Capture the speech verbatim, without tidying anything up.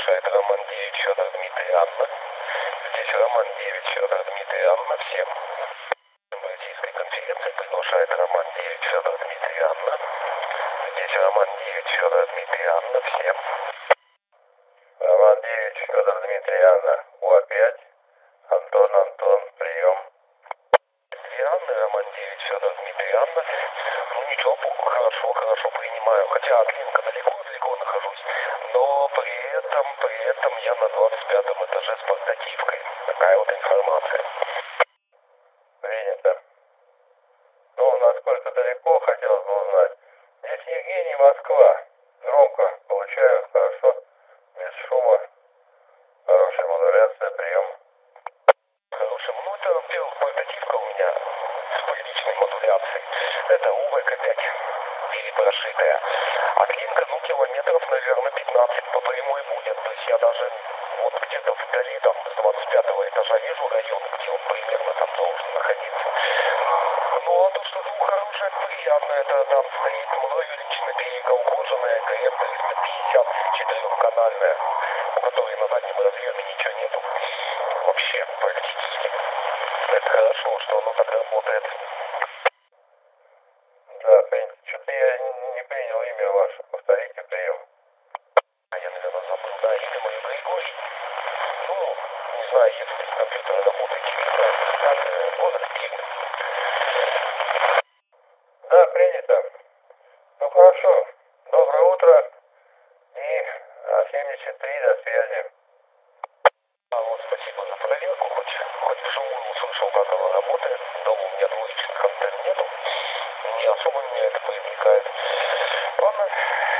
приглашает Роман Девич, Федор Дмитрий, Анна. Здесь Роман Девич, Федор Дмитрий, Анна. Всем. Российской конференции приглашает Роман Девич, Федор Дмитрий, Анна. Здесь Роман Девич, Федор Дмитрий, Анна. Всем. Роман Девич, Федор Дмитрий, Анна. У опять. Антон, Антон, прием. Дмитрий, Анна, Роман Девич, Федор Дмитрий, Анна. Ну ничего, хорошо, хорошо принимаю. Хотя от Линка далеко-далеко нахожусь. Но при этом, при этом я на двадцать пятом этаже с портативкой. Такая вот информация. Принято. Ну, насколько далеко, хотелось бы узнать. Здесь Евгений, Москва. Громко получаю, хорошо. Без шума. Хорошая модуляция, прием. Хорошая. Ну, это, во-первых, портативка у меня с приличной модуляцией. Это У В К пять. Или прошитая. От Линка, ну, километров, наверное, пятнадцать по прямой будет. То есть я даже вот где-то вдали, там, с двадцать пятого этажа вижу район, где он примерно там должен находиться. Ну, а то, что звук хороший, это приятно. Это там стоит мною лично переколхоженная Г М триста пятьдесят четырехканальная, у которой на заднем разъеме ничего нету. Вообще, практически. Это хорошо, что оно так работает. Да, принято. Что-то я не принял имя ваше. Повторите прием. А я, наверное, забыл. Да, имя мое Григорий. Ну, не знаю, если с компьютером работаете, видно официальное, возраст Киевы. Да, принято. Ну, хорошо. Доброе утро. И семьдесят три, до связи. А вот спасибо за проверку. Хоть, хоть вживую услышал, как оно работает. Дома у меня двоечных антенн нету. Не особо меня это привлекает. Ладно.